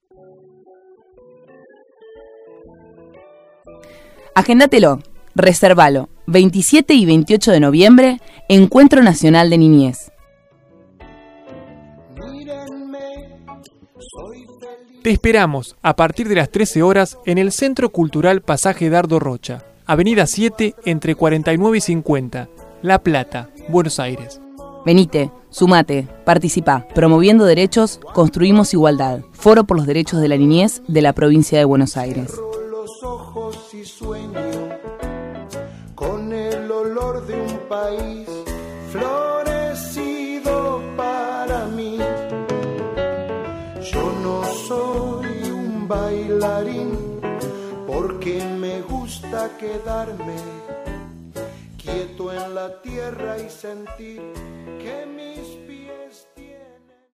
Agéndatelo, resérvalo. 27 y 28 de noviembre, Encuentro Nacional de Niñez. Te esperamos a partir de las 13 horas en el Centro Cultural Pasaje Dardo Rocha, Avenida 7 entre 49 y 50, La Plata, Buenos Aires. Venite, sumate, participá. Promoviendo derechos, construimos igualdad. Foro por los Derechos de la Niñez de la Provincia de Buenos Aires. Los ojos y sueño con el olor de un país florecido para mí. Yo no soy un bailarín porque me gusta quedarme quieto en la tierra y sentir que mi